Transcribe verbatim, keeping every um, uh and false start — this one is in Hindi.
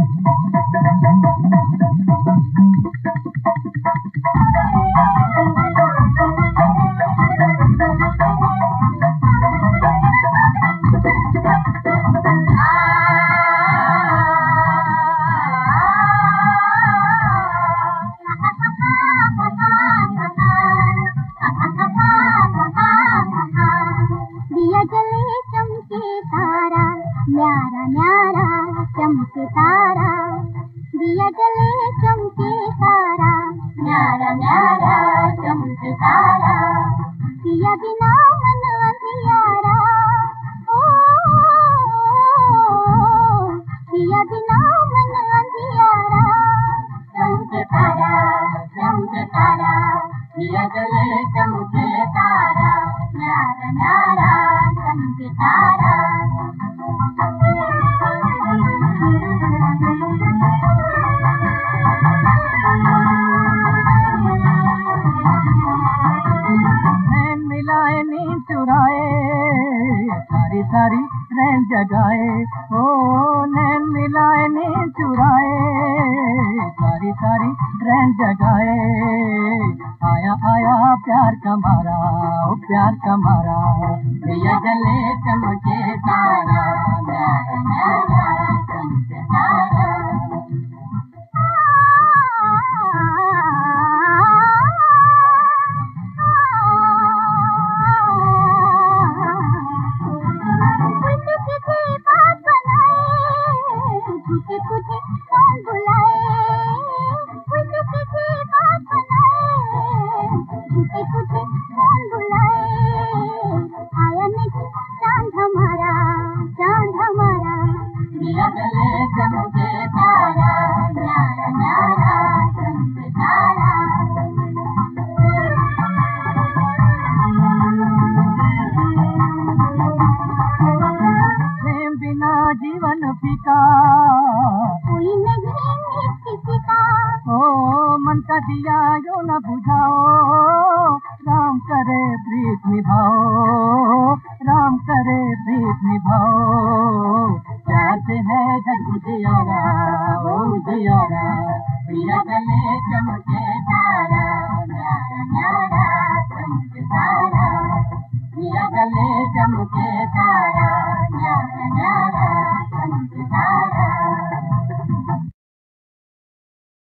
न्यारा न्यारा चमके तारा, दिया जले चमके तारा, न्यारा न्यारा चमके तारा, दिया बिना मन अंधियारा, ओ दिया बिना मन अंधियारा, चमके तारा चमके तारा, दिया जले चमके तारा, न्यारा न्यारा चमके तारा। नैन मिलाए नींद चुराए, सारी सारी रैन जगाए, ओ नैन मिलाए नींद चुराए, सारी सारी रैन जगाए, आया आया प्यार कमारा, ओ प्यार कमारा, दिया जले चमके तारा, न्यारा न्यारा चमके तारा। तुझे तुझे कौन बुलाए, तुझे तुझे बात बनाए, तुझे तुझे कौन बुलाए, आया नहीं चांद हमारा, चांद हमारा, दिया जले चमके तारा, न्यारा न्यारा चमके तारा। प्रेम बिना जीवन फीका, कोई नहीं किसी का, ओ मन का दिया यो न बुझाओ, राम करे प्रीत निभाओ, राम करे प्रीत निभाओ, प्यार से है जग उजियारा, ओ उजियारा, दिया जले चमके तारा, न्यारा न्यारा चमके तारा, दिया जले